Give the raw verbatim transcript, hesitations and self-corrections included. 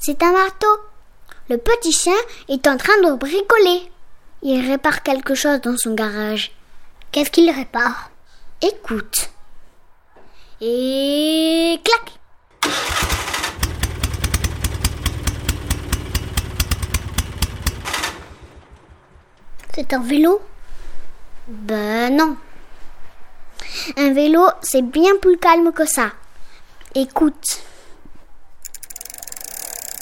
C'est un marteau. Le petit chien est en train de bricoler. Il répare quelque chose dans son garage. Qu'est-ce qu'il répare? Écoute. Et clac! C'est un vélo? Ben non. Un vélo, c'est bien plus calme que ça. Écoute.